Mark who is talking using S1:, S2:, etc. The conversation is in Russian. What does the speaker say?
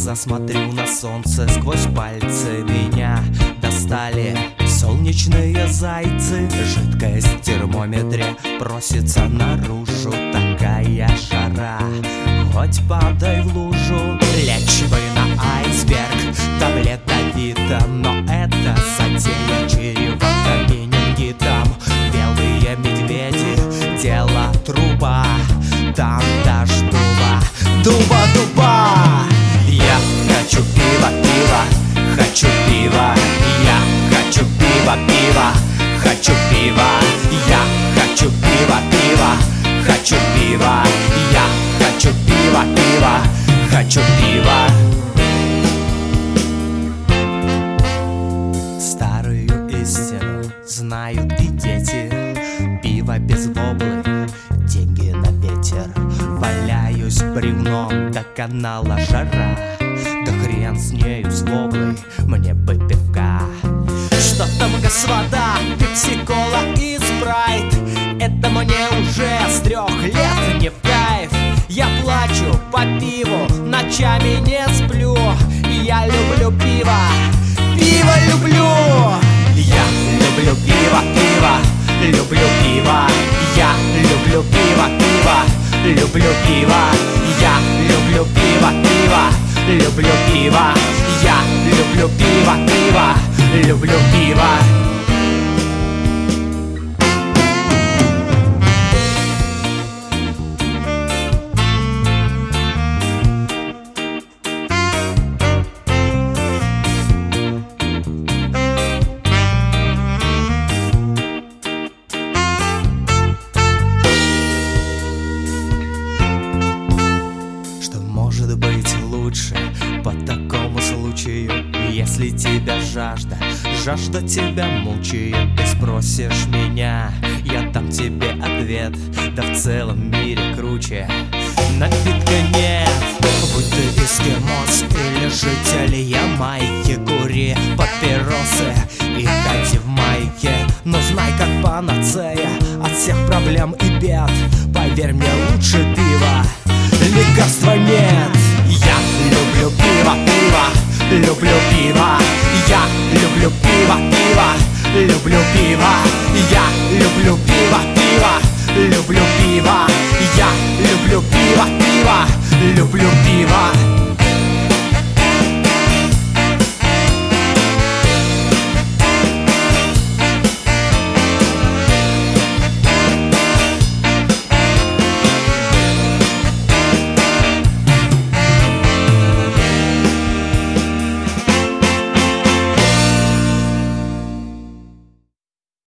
S1: глаза смотрю на солнце, сквозь пальцы меня достали солнечные зайцы. Жидкость в термометре просится наружу, такая жара, хоть падай в лужу. Лечивай на айсберг, таблета Вита, но это затея чревата менингитом. Белые медведи, дело труба, там дашь дуба. Я хочу пива, хочу пива. Я хочу пива, хочу пива. Я хочу пива, хочу пива. Я хочу пива, хочу пива. Старую истину знают и дети. Пиво без воблы, деньги на ветер. Валяюсь бревном до канала жара. Да хрен с нею, с воблой, мне бы пивка. Что там, господа, пепси-кола и спрайт? Это мне уже с 3 лет не в кайф. Я плачу по пиву, ночами не сплю. Я люблю пиво, пиво люблю. Я люблю пиво, люблю пиво. Я люблю пиво, люблю пиво. Я люблю пиво, люблю пиво. Я люблю пиво, люблю пиво. Может быть лучше по такому случаю, если тебя жажда тебя мучает. Ты спросишь меня, я дам тебе ответ. Да в целом мире круче напитка нет. Будь ты эскимос или житель Ямайки, кури папиросы и ходи в майке. Но знай, как панацея от всех проблем и бед, поверь мне, лучше пива лекарства нет. Я люблю пиво, люблю пиво. Я люблю пиво, люблю пиво. Я люблю пиво, люблю пиво. Я люблю пиво, люблю пиво.